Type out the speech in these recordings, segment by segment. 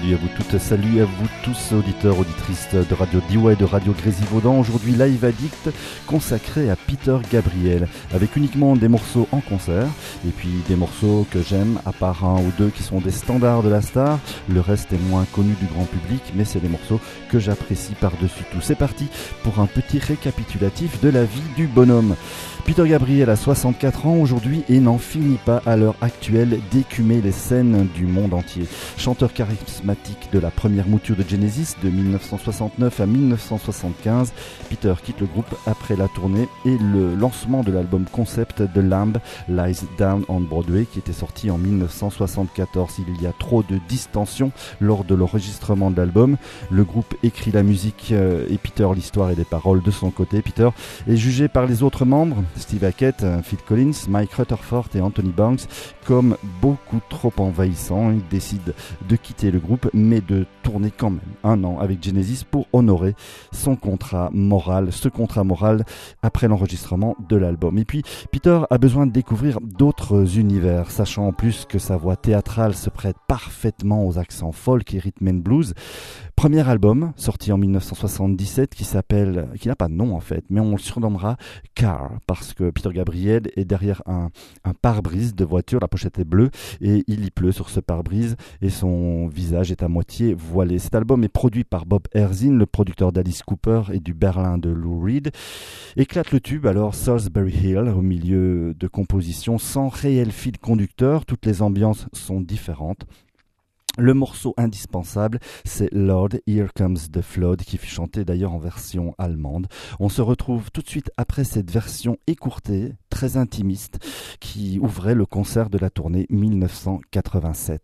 Salut à vous toutes, salut à vous tous, auditeurs, auditrices de Radio Diwa et de Radio Grésivaudan. Aujourd'hui, Live Addict consacré à Peter Gabriel, avec uniquement des morceaux en concert, et puis des morceaux que j'aime, à part un ou deux qui sont des standards de la star. Le reste est moins connu du grand public, mais c'est des morceaux que j'apprécie par-dessus tout. C'est parti pour un petit récapitulatif de la vie du bonhomme. Peter Gabriel a 64 ans aujourd'hui et n'en finit pas à l'heure actuelle d'écumer les scènes du monde entier. Chanteur charismatique de la première mouture de Genesis de 1969 à 1975, Peter quitte le groupe après la tournée et le lancement de l'album concept The Lamb Lies Down on Broadway qui était sorti en 1974. Il y a trop de distension lors de l'enregistrement de l'album. Le groupe écrit la musique et Peter l'histoire et les paroles de son côté. Peter est jugé par les autres membres, Steve Hackett, Phil Collins, Mike Rutherford et Anthony Banks, comme beaucoup trop envahissant. Il décide de quitter le groupe, mais de tourner quand même un an avec Genesis pour honorer ce contrat moral après l'enregistrement de l'album. Et puis, Peter a besoin de découvrir d'autres univers, sachant en plus que sa voix théâtrale se prête parfaitement aux accents folk et rhythm and blues. Premier album, sorti en 1977, qui n'a pas de nom en fait, mais on le surnommera Car, parce que Peter Gabriel est derrière un pare-brise de voiture, la pochette est bleue, et il y pleut sur ce pare-brise, et son visage est à moitié voilé. Cet album est produit par Bob Ezrin, le producteur d'Alice Cooper et du Berlin de Lou Reed. Éclate le tube alors Salisbury Hill, au milieu de compositions sans réel fil conducteur, toutes les ambiances sont différentes. Le morceau indispensable, c'est Lord, Here Comes the Flood, qui fut chanté d'ailleurs en version allemande. On se retrouve tout de suite après cette version écourtée, très intimiste, qui ouvrait le concert de la tournée 1987.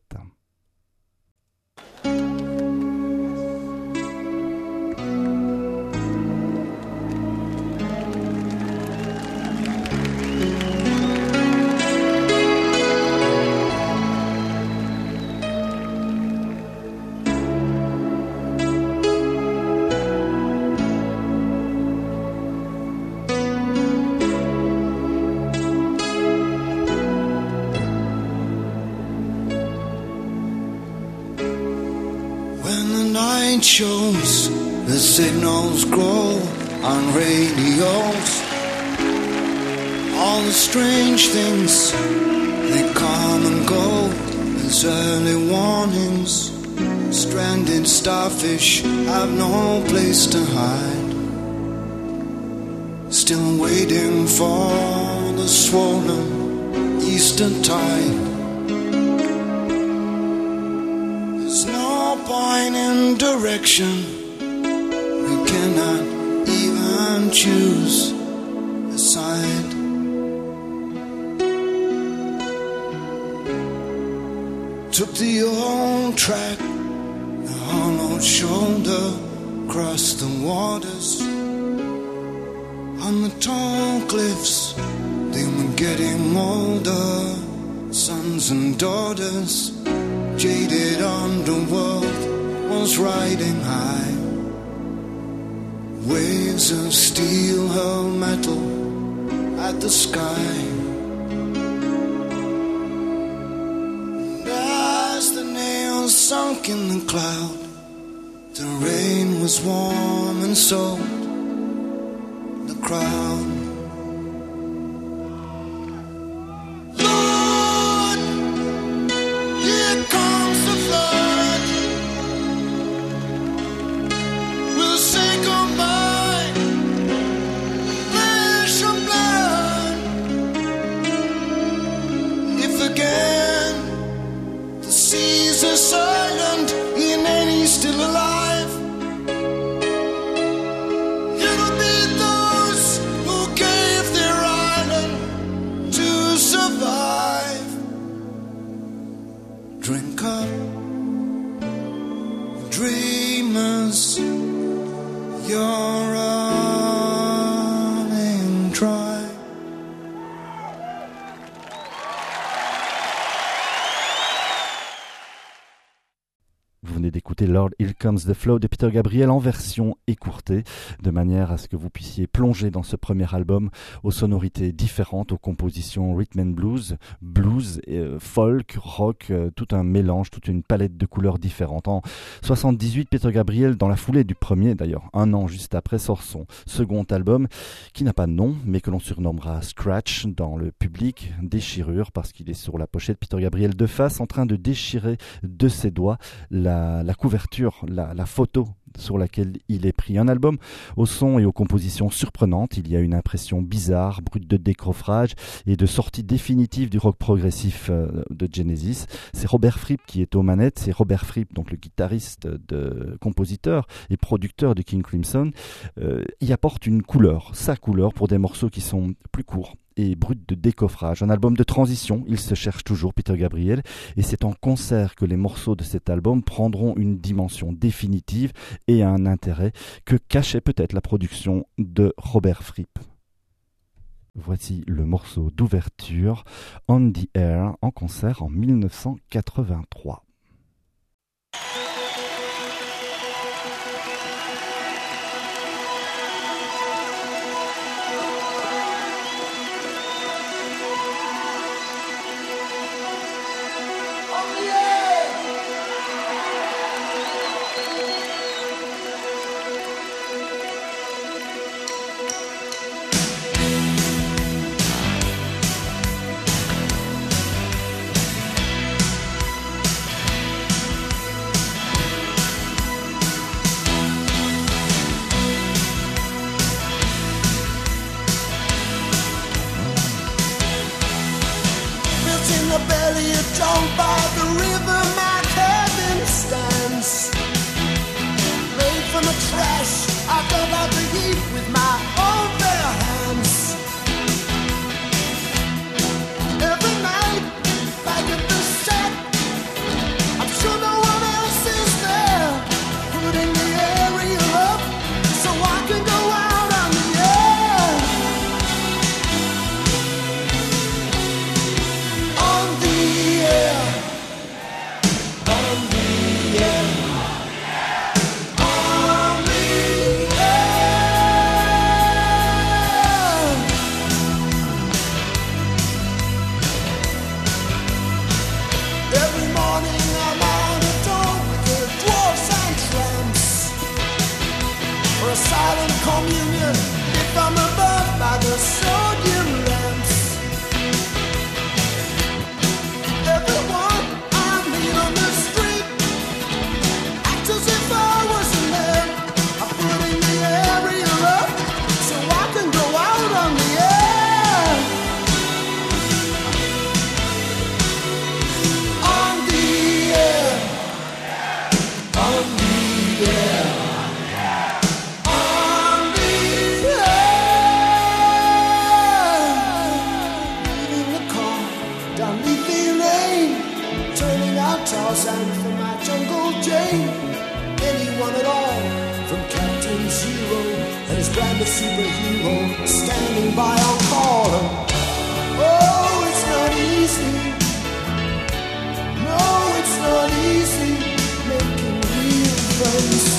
Shows the signals grow on radios. All the strange things they come and go as early warnings. Stranded starfish have no place to hide, still waiting for the swollen Easter tide. Point in direction, we cannot even choose a side. Took the old track, the hollowed shoulder, crossed the waters. On the tall cliffs, they were getting older, sons and daughters. Jaded underworld was riding high. Waves of steel hurl metal at the sky. And as the nails sunk in the cloud, the rain was warm and soaked the crowd. Still alive. It'll be those who écouté Lord Here Comes the Flow de Peter Gabriel en version écourtée, de manière à ce que vous puissiez plonger dans ce premier album aux sonorités différentes, aux compositions rhythm and blues, folk, rock, tout un mélange, toute une palette de couleurs différentes. En 78, Peter Gabriel, dans la foulée du premier d'ailleurs, un an juste après, sort son second album qui n'a pas de nom, mais que l'on surnommera Scratch dans le public, déchirure, parce qu'il est sur la pochette Peter Gabriel de face en train de déchirer de ses doigts la couverture, la photo sur laquelle il est pris. Un album au son et aux compositions surprenantes. Il y a une impression bizarre, brute de décoffrage et de sortie définitive du rock progressif de Genesis. C'est Robert Fripp qui est aux manettes. C'est Robert Fripp, donc le guitariste, compositeur et producteur de King Crimson. Il apporte une couleur, sa couleur, pour des morceaux qui sont plus courts et brut de décoffrage. Un album de transition, il se cherche toujours, Peter Gabriel, et c'est en concert que les morceaux de cet album prendront une dimension définitive et un intérêt que cachait peut-être la production de Robert Fripp. Voici le morceau d'ouverture, On the Air, en concert en 1983. Down by the river, my cabin stands. Made from the trash, I dug out the heat with my own bare hands. Every night, back at the shack, I'm sure no one else is there. Putting the area up so I can go out on the air. On the air. Silent communion, if I'm above by the sodium lamps. Everyone I meet on the street acts as if I wasn't there. I'm putting the area up so I can go out on the air. On the air. On the air. Tarzan for my Jungle Jane. Anyone at all, from Captain Zero and his brand of superhero, standing by on call. Oh, it's not easy. No, it's not easy making real friends.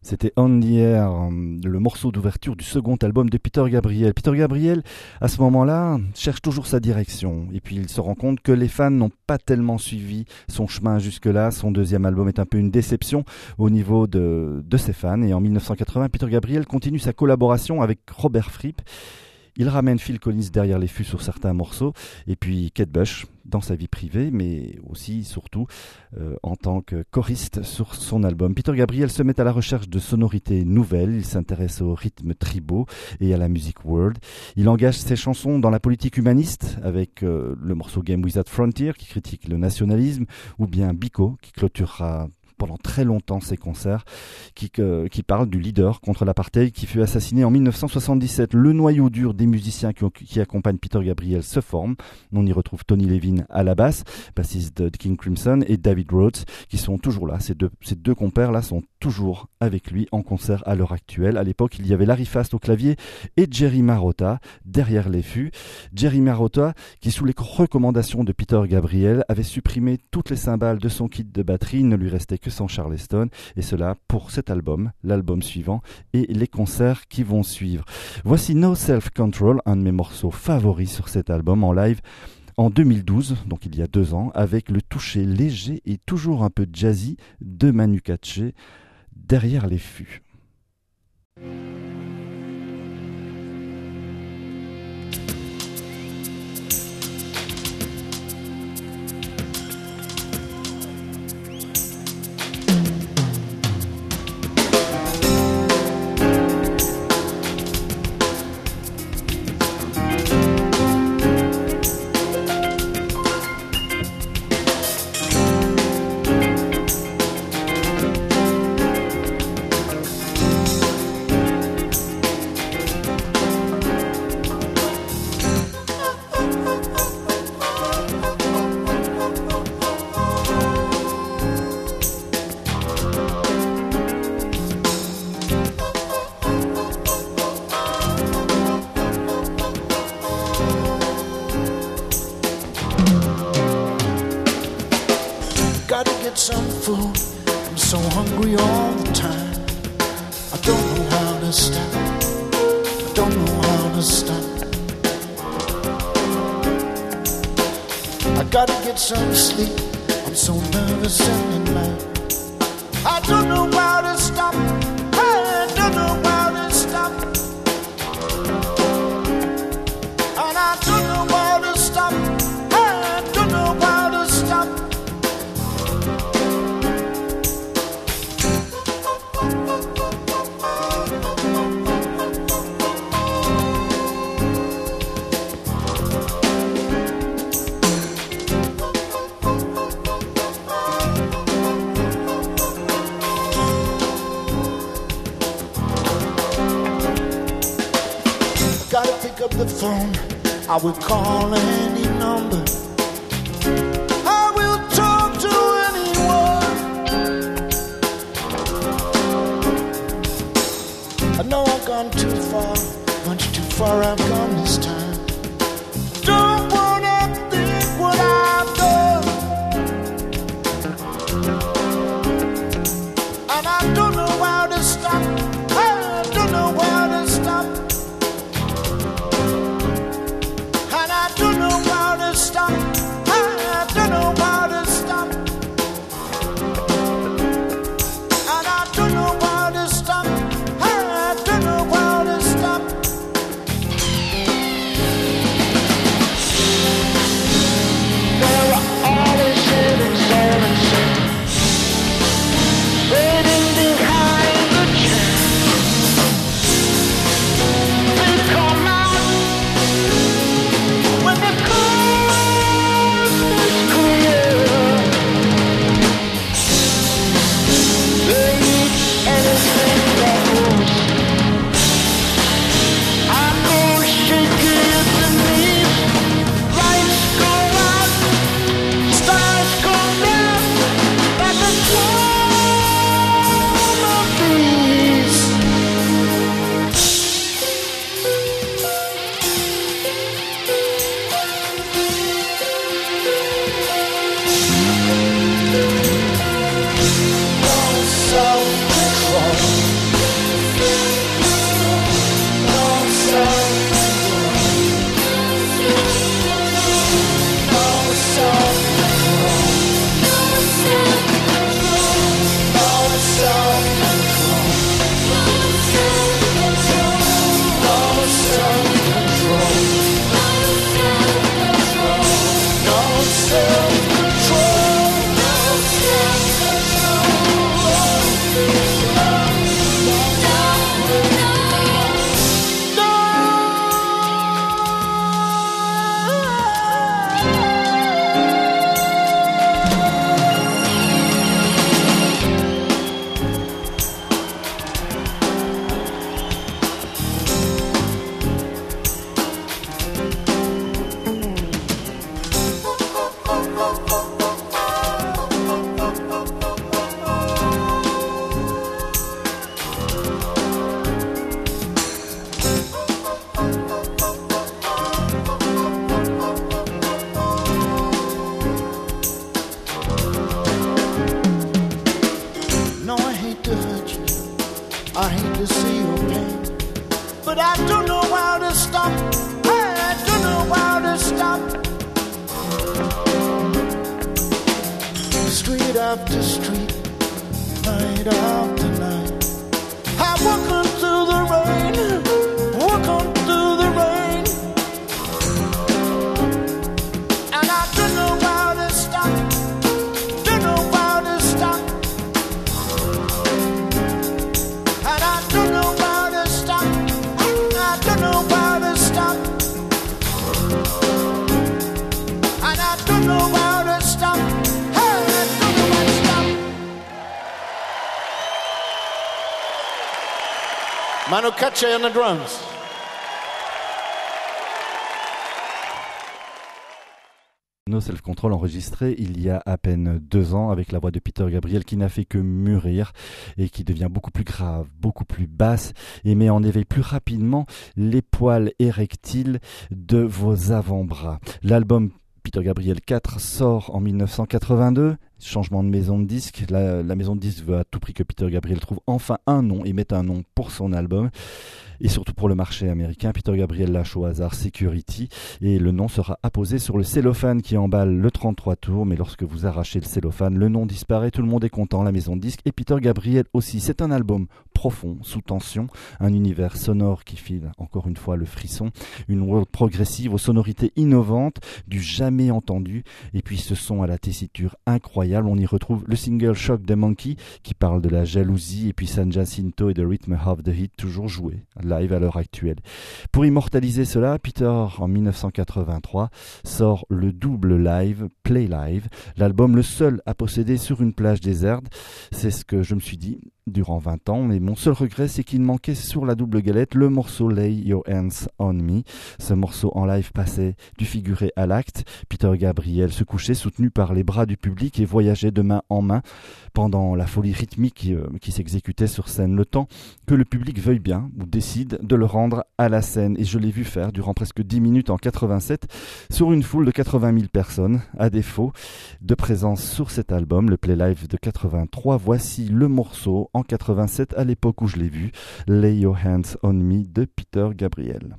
C'était On the Air, le morceau d'ouverture du second album de Peter Gabriel. Peter Gabriel, à ce moment-là, cherche toujours sa direction. Et puis il se rend compte que les fans n'ont pas tellement suivi son chemin jusque-là. Son deuxième album est un peu une déception au niveau de ses fans. Et en 1980, Peter Gabriel continue sa collaboration avec Robert Fripp. Il ramène Phil Collins derrière les fûts sur certains morceaux, et puis Kate Bush dans sa vie privée, mais aussi, surtout, en tant que choriste sur son album. Peter Gabriel se met à la recherche de sonorités nouvelles, il s'intéresse aux rythmes tribaux et à la musique world. Il engage ses chansons dans la politique humaniste, avec le morceau Game Without Frontier, qui critique le nationalisme, ou bien Biko, qui clôturera pendant très longtemps ses concerts, qui parle du leader contre l'apartheid qui fut assassiné en 1977. Le noyau dur des musiciens qui accompagnent Peter Gabriel se forme. On y retrouve Tony Levin à la basse, bassiste de King Crimson, et David Rhodes, qui sont toujours là. Ces deux compères-là sont toujours avec lui en concert à l'heure actuelle. À l'époque, il y avait Larry Fast au clavier et Jerry Marotta derrière les fûts. Jerry Marotta, qui sous les recommandations de Peter Gabriel, avait supprimé toutes les cymbales de son kit de batterie. Il ne lui restait que son Charleston, et cela pour cet album, l'album suivant et les concerts qui vont suivre. Voici No Self Control, un de mes morceaux favoris sur cet album en live en 2012, donc il y a 2 ans, avec le toucher léger et toujours un peu jazzy de Manu Katché derrière les fûts. Some food, I'm so hungry all the time. I don't know how to stop, I don't know how to stop. I gotta get some sleep, I'm so nervous and in line. I don't know how to stop, I don't know how to stop. And I don't know how to stop, I don't know how to stop. Up the phone, I will call any number, I will talk to anyone. I know I've gone too far, much too far I've gone this time. Don't wanna think what I've done, and I don't know how to stop, I don't know how to stop. Stop. Manu Katché on the drums. No Self-Control enregistré il y a à peine 2 ans avec la voix de Peter Gabriel qui n'a fait que mûrir et qui devient beaucoup plus grave, beaucoup plus basse et met en éveil plus rapidement les poils érectiles de vos avant-bras. L'album Peter Gabriel 4 sort en 1982. Changement de maison de disque. La maison de disque veut à tout prix que Peter Gabriel trouve enfin un nom et mette un nom pour son album. Et surtout pour le marché américain, Peter Gabriel lâche au hasard Security et le nom sera apposé sur le cellophane qui emballe le 33 tours. Mais lorsque vous arrachez le cellophane, le nom disparaît, tout le monde est content, la maison de disque et Peter Gabriel aussi. C'est un album profond, sous tension, un univers sonore qui file encore une fois le frisson, une world progressive aux sonorités innovantes, du jamais entendu et puis ce son à la tessiture incroyable. On y retrouve le single Shock the Monkey qui parle de la jalousie et puis San Jacinto et The Rhythm of the Heat toujours joué live à l'heure actuelle. Pour immortaliser cela, Peter en 1983 sort le double live Play Live, l'album le seul à posséder sur une plage déserte. C'est ce que je me suis dit durant 20 ans, mais mon seul regret c'est qu'il manquait sur la double galette le morceau Lay Your Hands on Me. Ce morceau en live passait du figuré à l'acte. Peter Gabriel se couchait soutenu par les bras du public et voyageait de main en main pendant la folie rythmique qui s'exécutait sur scène. Le temps que le public veuille bien ou décide de le rendre à la scène. Et je l'ai vu faire durant presque 10 minutes en 87 sur une foule de 80 000 personnes. À défaut de présence sur cet album, le Play Live de 83, voici le morceau en 87 à l'époque où je l'ai vu, Lay Your Hands on Me de Peter Gabriel.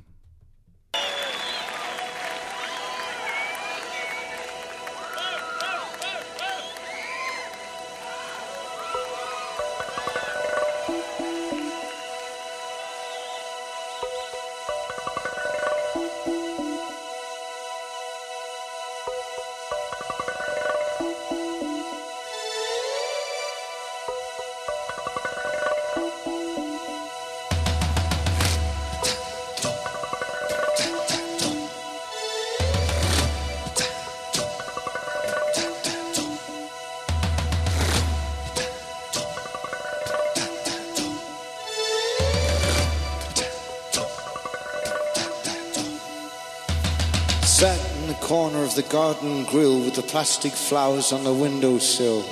Sat in the corner of the garden grill with the plastic flowers on the windowsill.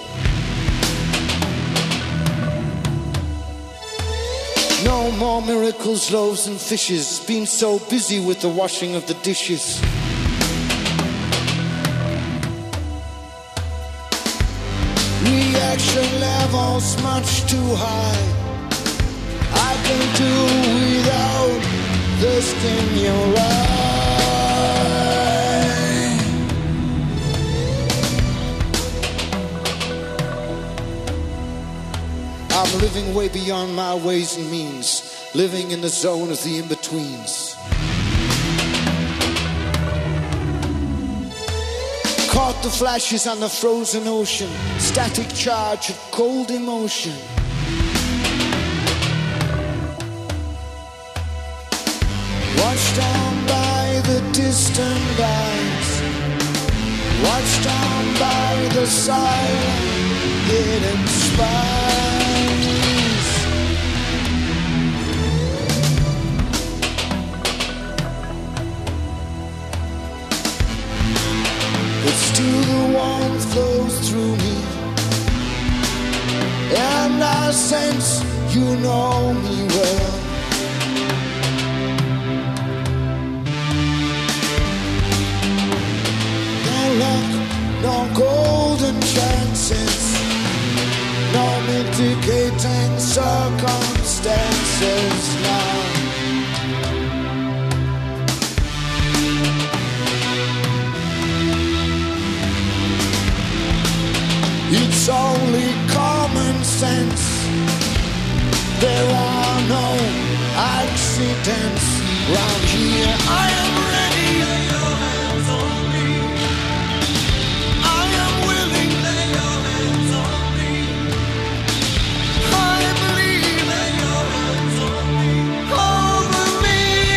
No more miracles, loaves and fishes. Been so busy with the washing of the dishes. Reaction levels much too high. I can do without the stimuli. I'm living way beyond my ways and means, living in the zone of the in-betweens. Caught Caught the flashes on the frozen ocean, static charge of cold emotion. Watched on by the distant lights, watched on by the silent hidden spies. But still the warmth flows through me, and I sense you know me well. No luck, no golden chances, no mitigating circumstances now. It's only common sense. There are no accidents round here. I am ready. Lay your hands on me. I am willing. Lay your hands on me. I believe. Lay your hands on me. Over me.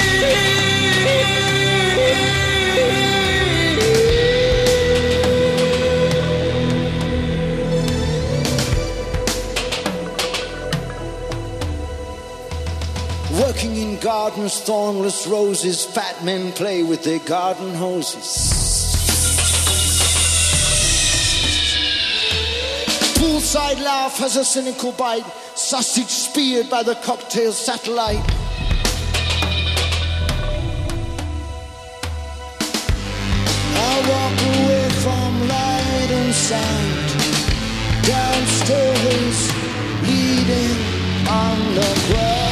Working in gardens, thornless roses, fat men play with their garden hoses. Poolside laugh has a cynical bite, sausage speared by the cocktail satellite. I walk away from light and sound, downstairs, bleeding on the ground.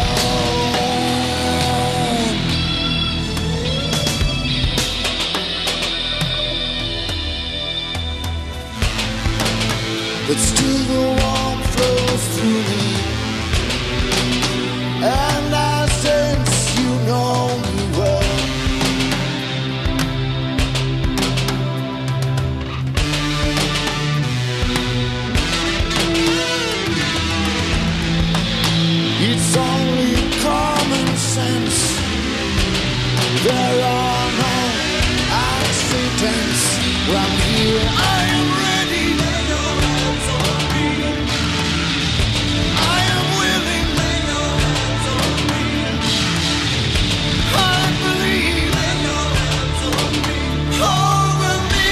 But still the warmth flows through me, and I sense you know me well. It's only common sense. There are no accidents round here. I am ready. Lay your hands on me. I am willing. Lay your hands on me. I believe. Lay your hands on me. Over me.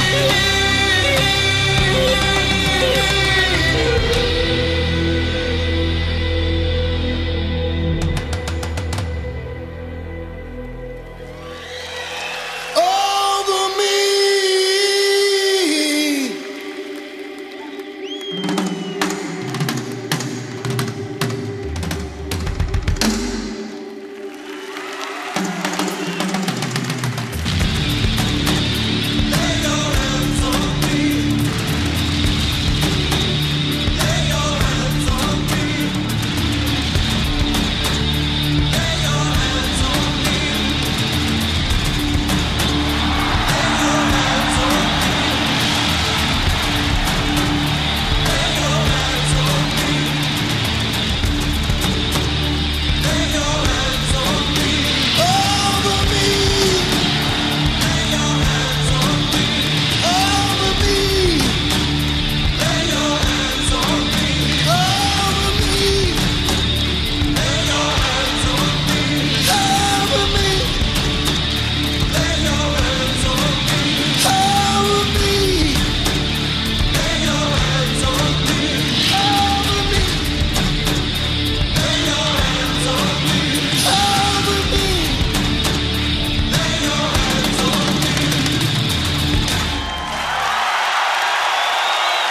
Over me.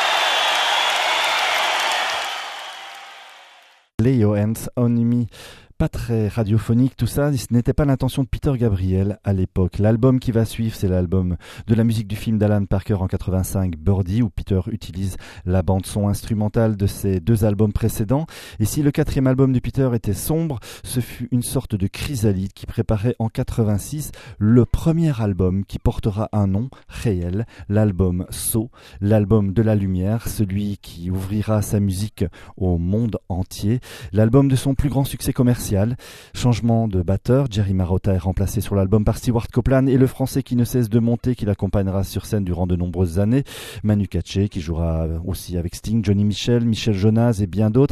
Lay Your Hands on Me pas très radiophonique tout ça, ce n'était pas l'intention de Peter Gabriel à l'époque. L'album qui va suivre, c'est l'album de la musique du film d'Alan Parker en 85, Birdie, où Peter utilise la bande-son instrumentale de ses 2 albums précédents. Et si le 4e album de Peter était sombre, ce fut une sorte de chrysalide qui préparait en 86 le premier album qui portera un nom réel, l'album So, l'album de la lumière, celui qui ouvrira sa musique au monde entier, l'album de son plus grand succès commercial. Changement de batteur, Jerry Marotta est remplacé sur l'album par Stewart Copeland et le français qui ne cesse de monter, qui l'accompagnera sur scène durant de nombreuses années, Manu Katché qui jouera aussi avec Sting, Johnny Mitchell, Michel Jonas et bien d'autres.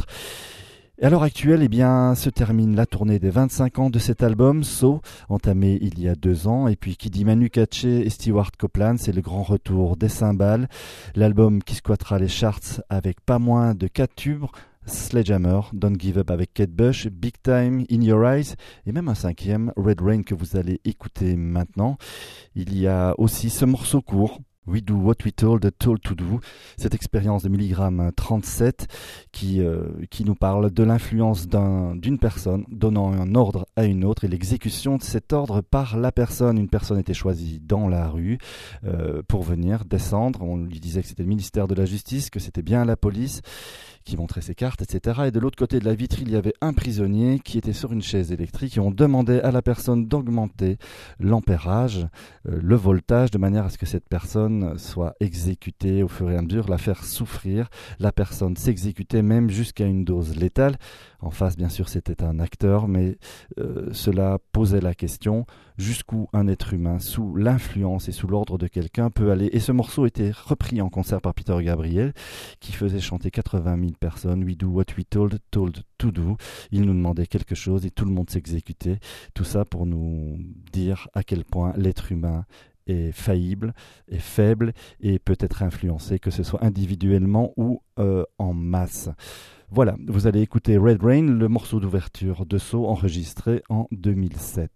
Et à l'heure actuelle, se termine la tournée des 25 ans de cet album, So, entamé il y a 2 ans. Et puis, qui dit Manu Katché et Stewart Copeland, c'est le grand retour des cymbales. L'album qui squattera les charts avec pas moins de 4 tubes, Sledgehammer, Don't Give Up avec Kate Bush, Big Time, In Your Eyes, et même un 5e, Red Rain, que vous allez écouter maintenant. Il y a aussi ce morceau court, We Do What We Told to Do, cette expérience de milligramme 37 qui nous parle de l'influence d'une personne donnant un ordre à une autre et l'exécution de cet ordre par la personne. Une personne était choisie dans la rue pour venir descendre. On lui disait que c'était le ministère de la Justice, que c'était bien la police qui montrait ses cartes, etc. Et de l'autre côté de la vitre, il y avait un prisonnier qui était sur une chaise électrique et on demandait à la personne d'augmenter l'ampérage, le voltage, de manière à ce que cette personne soit exécutée au fur et à mesure, la faire souffrir. La personne s'exécutait même jusqu'à une dose létale. En face, bien sûr, c'était un acteur, mais cela posait la question jusqu'où un être humain, sous l'influence et sous l'ordre de quelqu'un, peut aller. Et ce morceau était repris en concert par Peter Gabriel, qui faisait chanter 80 000 personnes. We do what we told to do. Il nous demandait quelque chose et tout le monde s'exécutait. Tout ça pour nous dire à quel point l'être humain est faillible, est faible et peut être influencé, que ce soit individuellement ou en masse. Voilà, vous allez écouter Red Rain, le morceau d'ouverture de So, enregistré en 2007.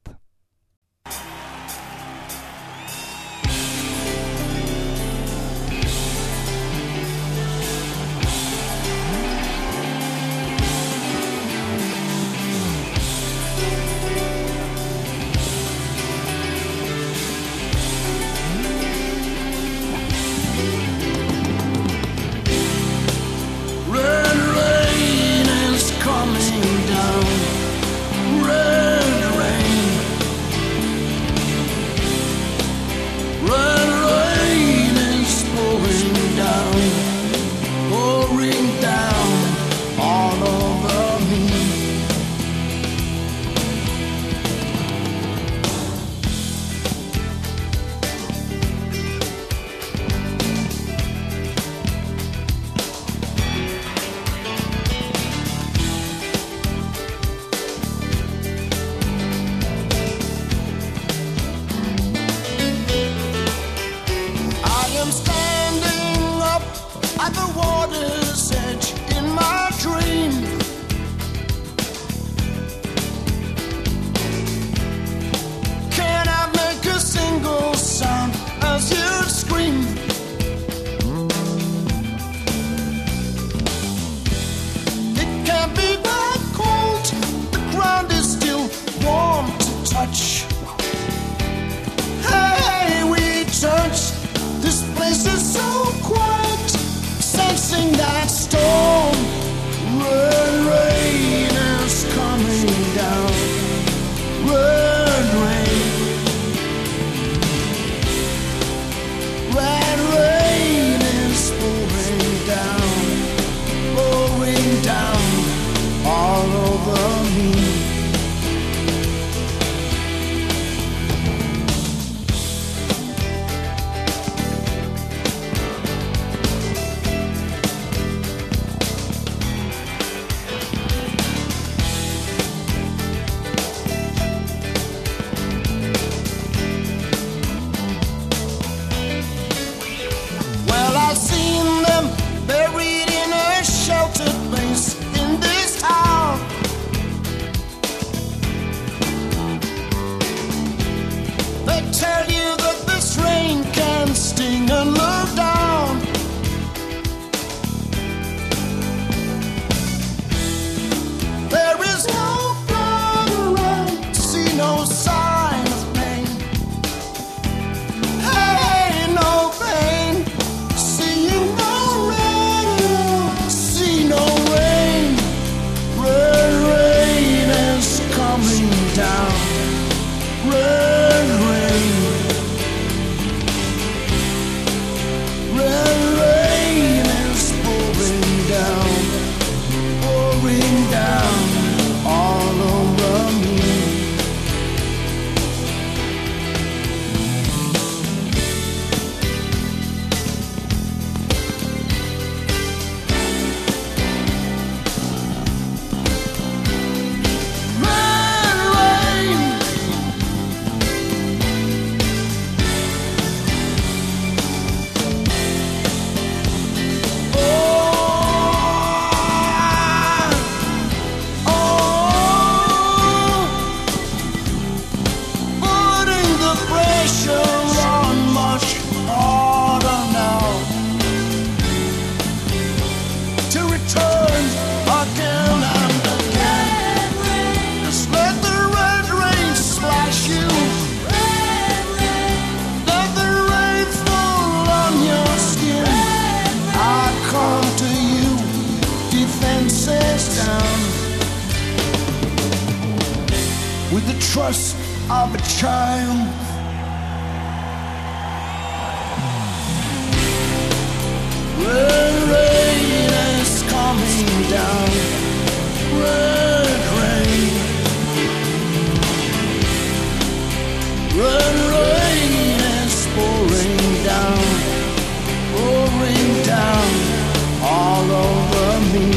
trust of a child. Red rain is coming down. Red rain. Red rain is pouring down all over me.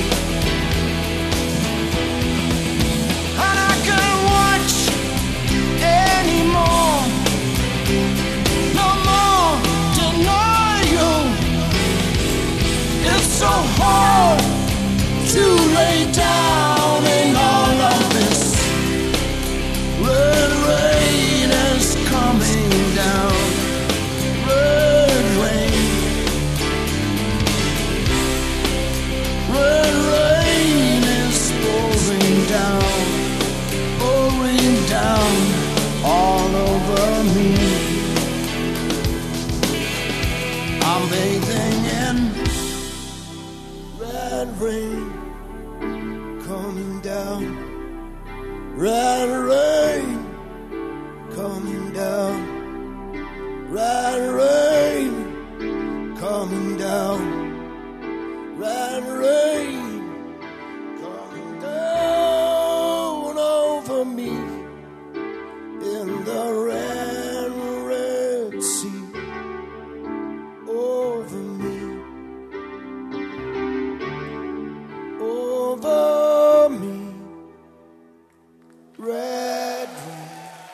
And I can't watch anymore. No more denial. It's so hard to lay down in all of this. Red rain is coming down. Red rain. Red rain is pouring down all over me. I'm bathing in red rain coming down. Red rain coming down. Red rain coming down. Red rain coming down over me in the red sea over me, over me, red rain.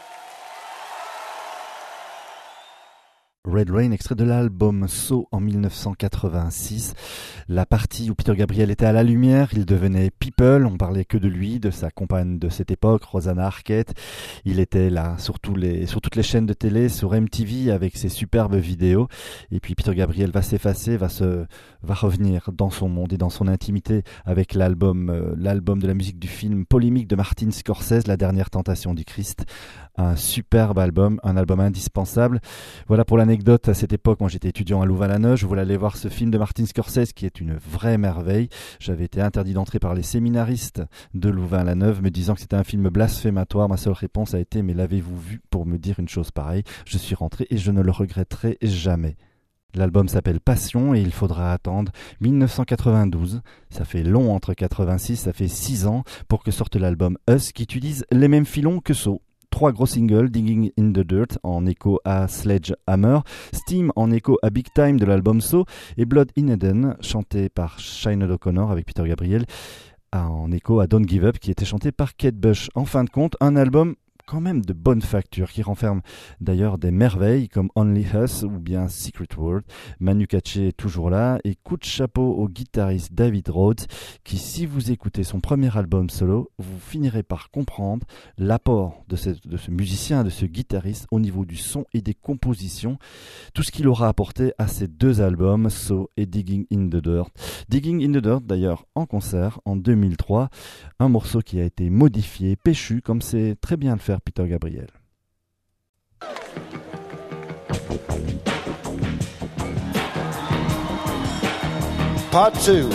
Red Rain, extrait de l'album So en 1986. La partie où Peter Gabriel était à la lumière, il devenait People, on parlait que de lui, de sa compagne de cette époque, Rosanna Arquette. Il était là sur toutes les chaînes de télé, sur MTV avec ses superbes vidéos. Et puis Peter Gabriel va s'effacer, va revenir dans son monde et dans son intimité avec l'album de la musique du film Polémique de Martin Scorsese, La dernière tentation du Christ. Un superbe album, un album indispensable. Voilà pour l'anecdote, à cette époque, moi j'étais étudiant à Louvain-la-Neuve, je voulais aller voir ce film de Martin Scorsese qui est une vraie merveille. J'avais été interdit d'entrer par les séminaristes de Louvain-la-Neuve me disant que c'était un film blasphématoire. Ma seule réponse a été « Mais l'avez-vous vu pour me dire une chose pareille ?» Je suis rentré et je ne le regretterai jamais. L'album s'appelle Passion et il faudra attendre 1992. Ça fait long entre 86, ça fait 6 ans pour que sorte l'album Us qui utilise les mêmes filons que So. 3 gros singles, Digging in the Dirt en écho à Sledgehammer, Steam en écho à Big Time de l'album So et Blood in Eden chanté par Sinéad O'Connor avec Peter Gabriel en écho à Don't Give Up qui était chanté par Kate Bush. En fin de compte, un album quand même de bonne facture, qui renferme d'ailleurs des merveilles comme Only Us ou bien Secret World. Manu Katché est toujours là et coup de chapeau au guitariste David Rhodes qui, si vous écoutez son premier album solo, vous finirez par comprendre l'apport de ce musicien, de ce guitariste au niveau du son et des compositions, tout ce qu'il aura apporté à ces 2 albums, So et Digging in the Dirt. Digging in the Dirt d'ailleurs en concert en 2003, un morceau qui a été modifié, péchu comme c'est très bien le faire Peter Gabriel. Part 2.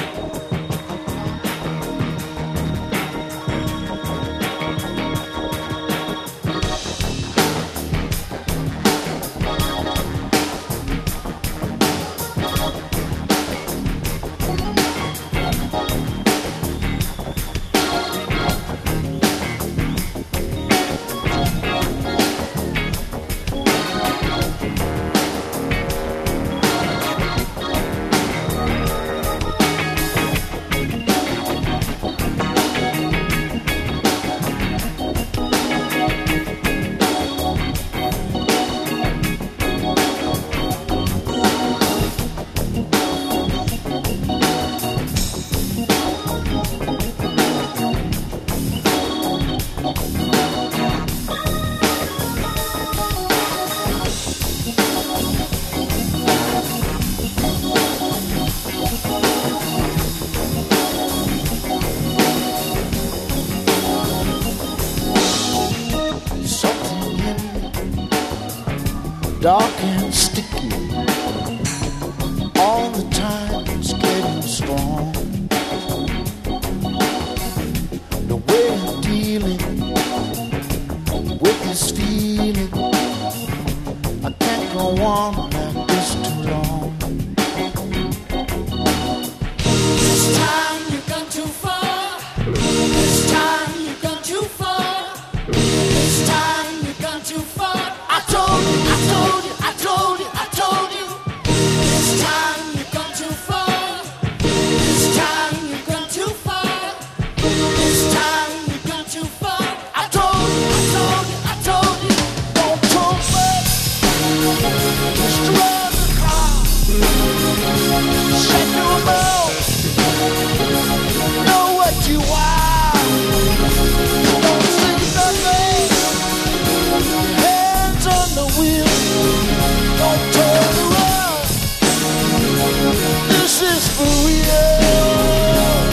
is for real.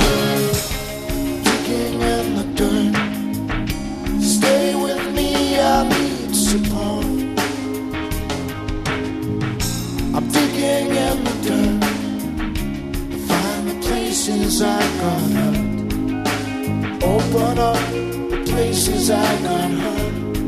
Digging in the dirt. Stay with me, I need support. I'm digging in the dirt to find the places I got hurt. Open up the places I got hurt.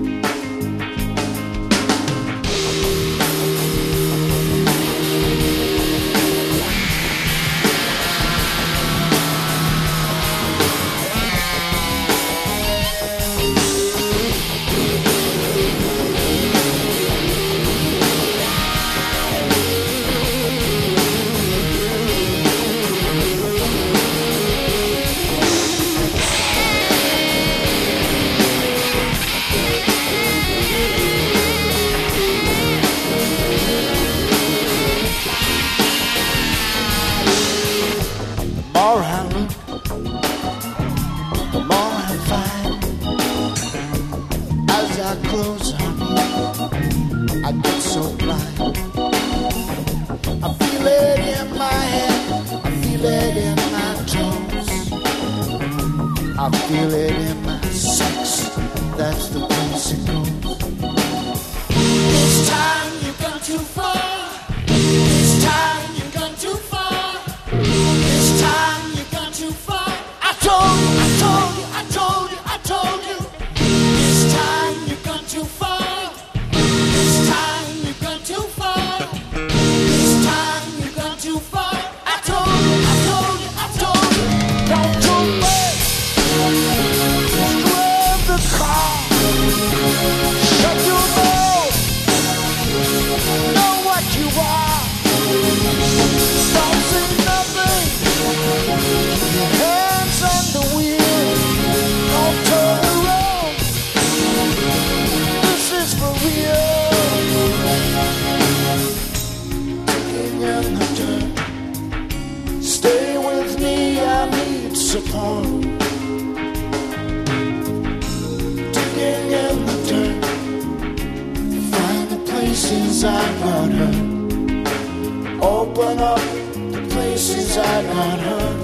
I feel it in my sex, that's the place it goes. This time you've gone too far. This time you've gone too far. This time you've gone too far. I told you, I told you, I told you, I told you. This time you've gone too far. This time you've gone too far. This time you've gone too far. I told you, I told you, I told you. Don't you wait. Drive the car. Shut your mouth. Know what you are. Don't say nothing. Hands on the wheel. Don't turn around. This is for real. Digging in the dirt. Stay with me, I need support. Digging in the dirt. Find the places I got hurt. Open up the places I got hurt.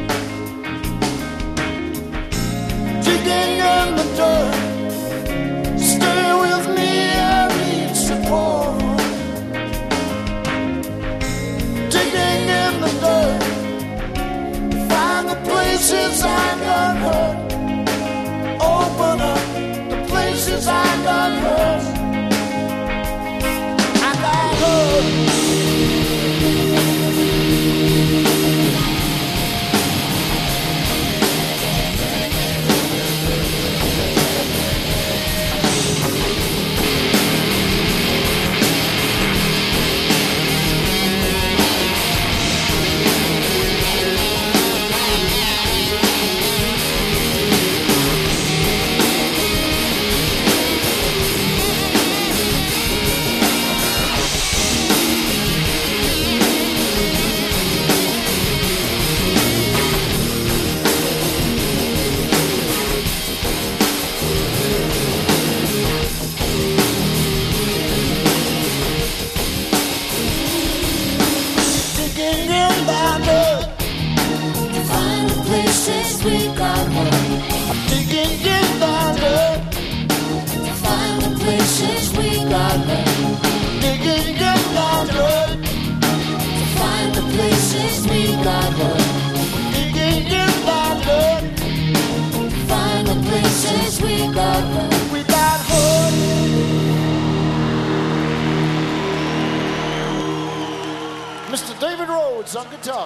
Digging in the dirt. Stay with me, I need support. Digging in the dirt. Find the places I got hurt. Open up the places I got hurt. I got hurt. Digging in the dirt. Find the places we got hurt. I'm digging in the dirt. Find the places we got hurt. Digging in the dirt. Find the places we got hurt. Digging in the dirt. Find the places we got hurt. We got hurt. Mr. David Rhodes on guitar.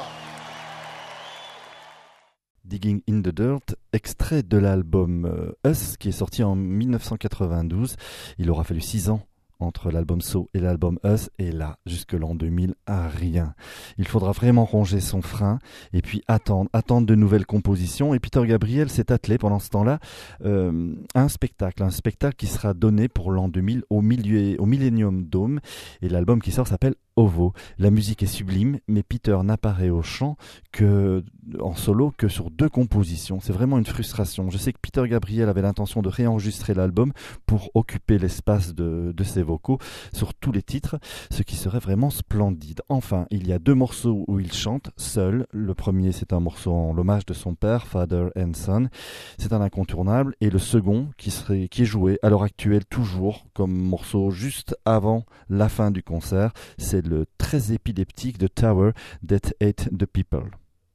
Digging in the Dirt, extrait de l'album Us qui est sorti en 1992. Il aura fallu 6 ans entre l'album So et l'album Us, et là, jusque l'an 2000, rien. Il faudra vraiment ronger son frein et puis attendre de nouvelles compositions. Et Peter Gabriel s'est attelé pendant ce temps-là à un spectacle qui sera donné pour l'an 2000 au Millennium Dome. Et l'album qui sort s'appelle Ovo. La musique est sublime, mais Peter n'apparaît au chant en solo que sur 2 compositions. C'est vraiment une frustration. Je sais que Peter Gabriel avait l'intention de réenregistrer l'album pour occuper l'espace de ses vocaux sur tous les titres, ce qui serait vraiment splendide. Enfin, il y a 2 morceaux où il chante seul. Le premier, c'est un morceau en l'hommage de son père, Father and Son. C'est un incontournable. Et le second, qui est joué à l'heure actuelle toujours comme morceau juste avant la fin du concert, c'est le très épileptique The Tower That Ate the People.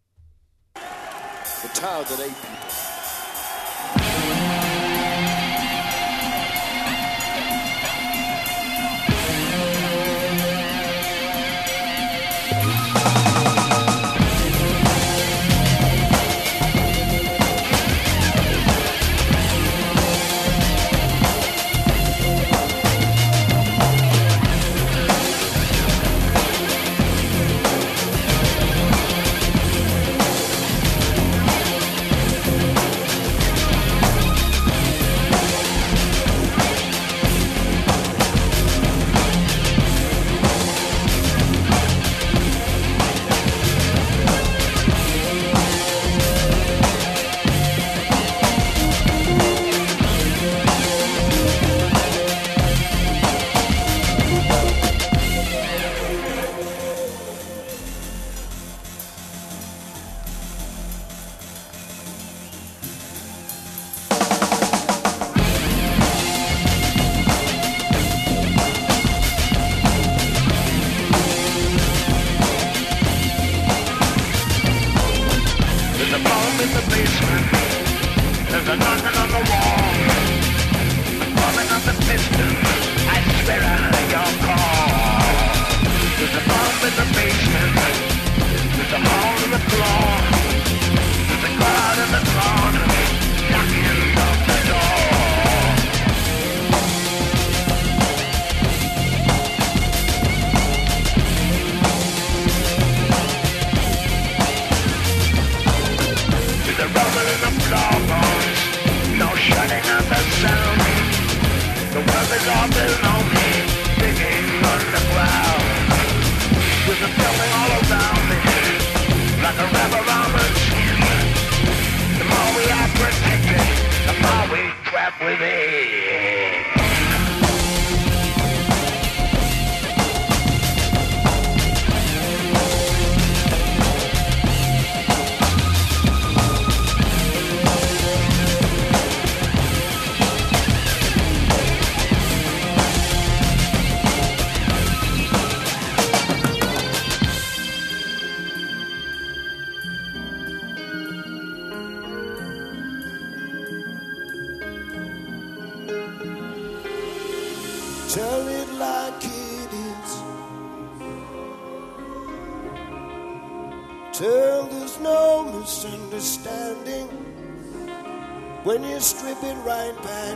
The Tower That Ate People. Tell it like it is. Tell there's no misunderstanding when you strip it right back.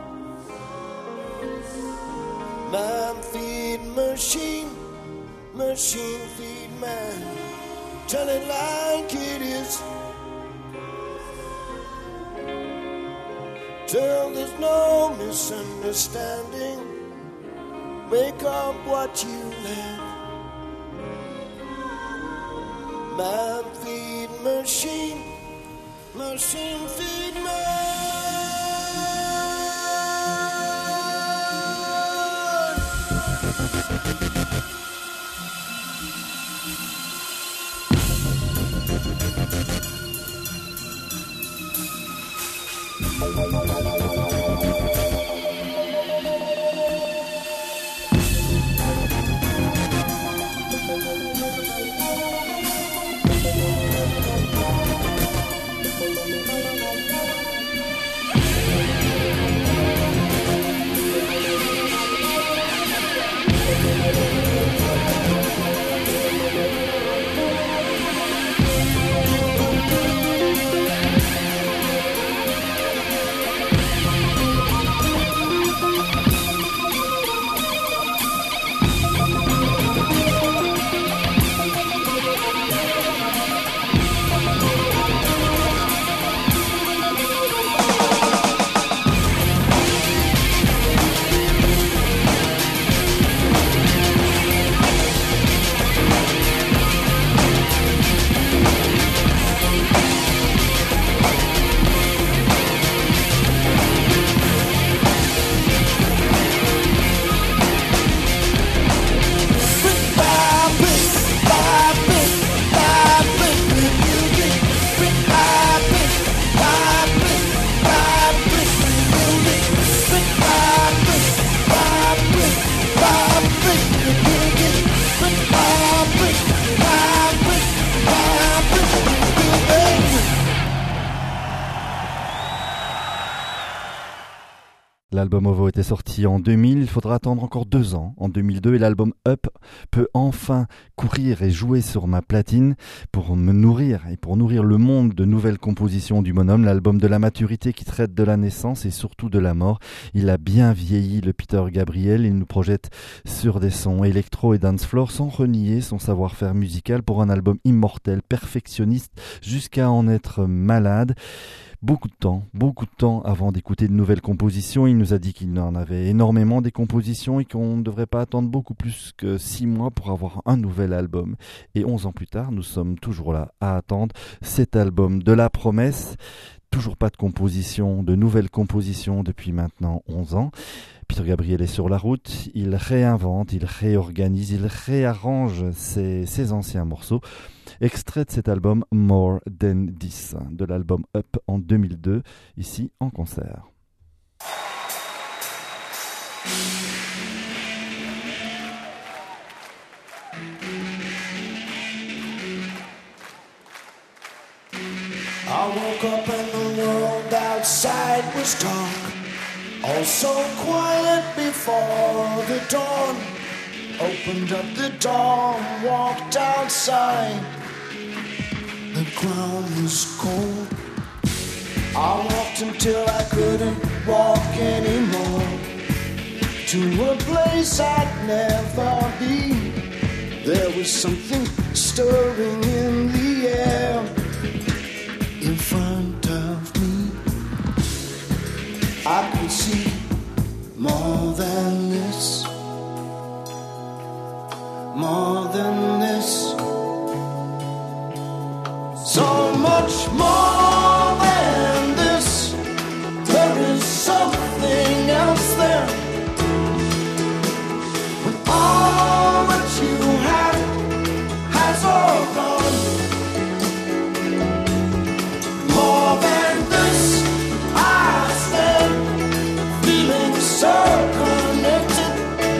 Man feed machine, machine feed man. Tell it like it is. Tell there's no misunderstanding. Make up what you lack. Man feed machine, machine feed man. l'album OVO était sorti en 2000, il faudra attendre encore 2 ans, en 2002, et l'album Up peut enfin courir et jouer sur ma platine pour me nourrir et pour nourrir le monde de nouvelles compositions du bonhomme, l'album de la maturité qui traite de la naissance et surtout de la mort. Il a bien vieilli, le Peter Gabriel, il nous projette sur des sons électro et dance floor sans renier son savoir-faire musical pour un album immortel, perfectionniste jusqu'à en être malade. Beaucoup de temps avant d'écouter de nouvelles compositions. Il nous a dit qu'il en avait énormément des compositions et qu'on ne devrait pas attendre beaucoup plus que 6 mois pour avoir un nouvel album. Et 11 ans plus tard, nous sommes toujours là à attendre cet album de la promesse. Toujours pas de composition, de nouvelles compositions depuis maintenant 11 ans. Peter Gabriel est sur la route, il réinvente, il réorganise, il réarrange ses anciens morceaux. Extrait de cet album More Than This, de l'album Up en 2002, ici en concert. I woke up and the world outside was dark, all so quiet before the dawn. Opened up the door, walked outside. The ground was cold. I walked until I couldn't walk anymore, to a place I'd never been. There was something stirring in the air in front of me. I could see more than this, more than this, so much more than this. There is something else there. When all that you have has all gone. More than this, I stand feeling so connected.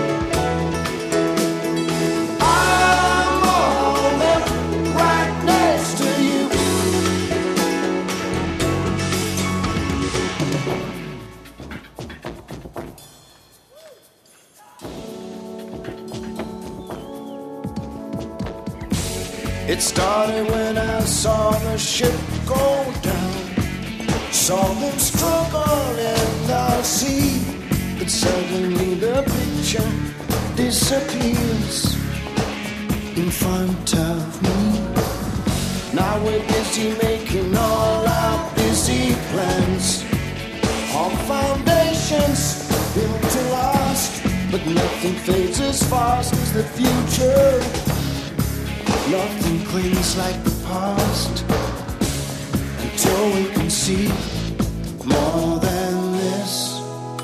I'm all there right next to you. It started when I saw the ship go down, saw them struggle in the sea, but suddenly the picture disappears in front of me. Now we're busy making all our busy plans on foundations built to last, but nothing fades as fast as the future. Nothing clings like the past until we can see more than this,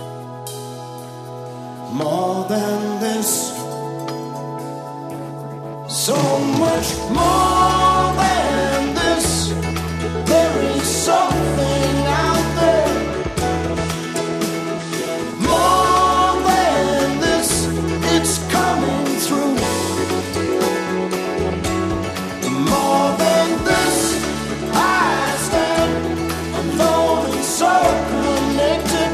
more than this, so much more than this. There is something out there, more than this. It's coming through. More than this, I stand alone and so connected.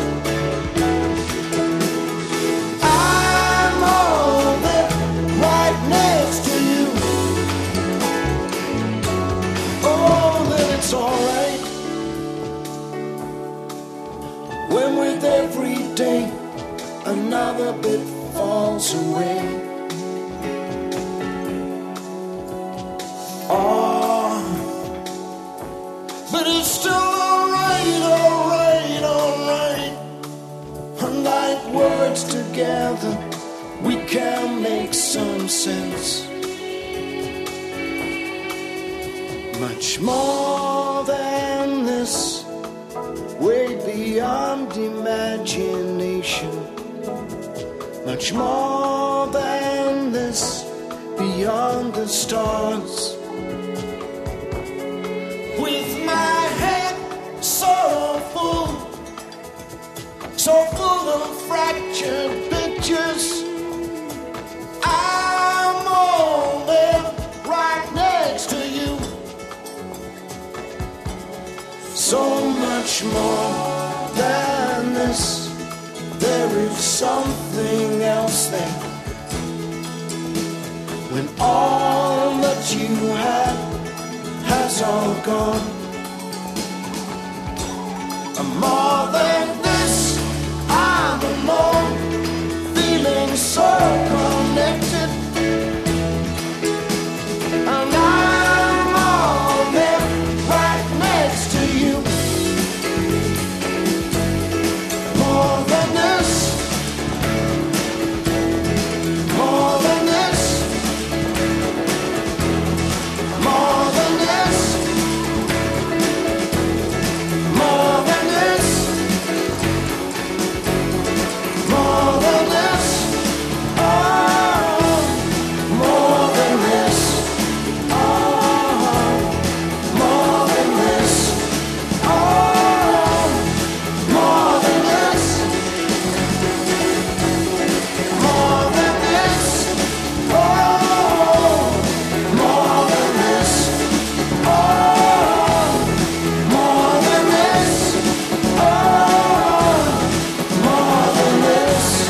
I'm all there right next to you. Oh, then it's alright when with every day another bit falls away. Oh, but it's still alright, alright, alright. And like words together, we can make some sense. Much more than this, way beyond imagination. Much more than this, beyond the stars. With my head so full of fractured pictures, I'm all there right next to you. So much more than this. with something else then. When all that you had has all gone. More than this, I'm alone, feeling so connected. And I'm all there, right next to you. More than this, more than this, more than this, more than this, more than this, oh, more than this, oh, more than this, oh, more than this, more than this, oh, more than this, oh, more than this, oh, more than this.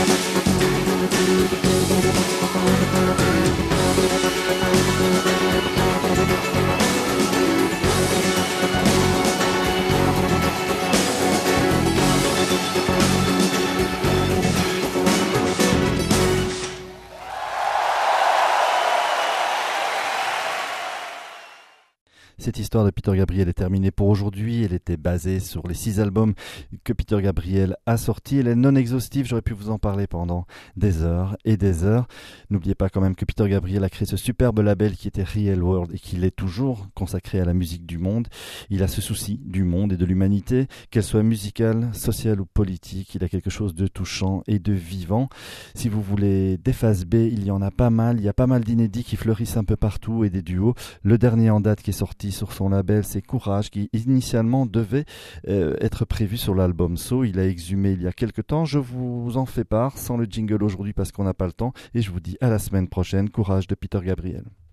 Cette histoire de Peter Gabriel est terminée pour aujourd'hui. Elle était basée sur les 6 albums que Peter Gabriel a sortis. Elle est non exhaustive, j'aurais pu vous en parler pendant des heures et des heures. N'oubliez pas quand même que Peter Gabriel a créé ce superbe label qui était Real World et qu'il est toujours consacré à la musique du monde. Il a ce souci du monde et de l'humanité, qu'elle soit musicale, sociale ou politique. Il a quelque chose de touchant et de vivant. Si vous voulez des phases B, il y en a pas mal. Il y a pas mal d'inédits qui fleurissent un peu partout et des duos. Le dernier en date qui est sorti sur son label, c'est Courage, qui initialement devait être prévu sur l'album So. Il a exhumé il y a quelques temps. Je vous en fais part sans le jingle aujourd'hui parce qu'on n'a pas le temps. Et je vous dis à la semaine prochaine. Courage de Peter Gabriel.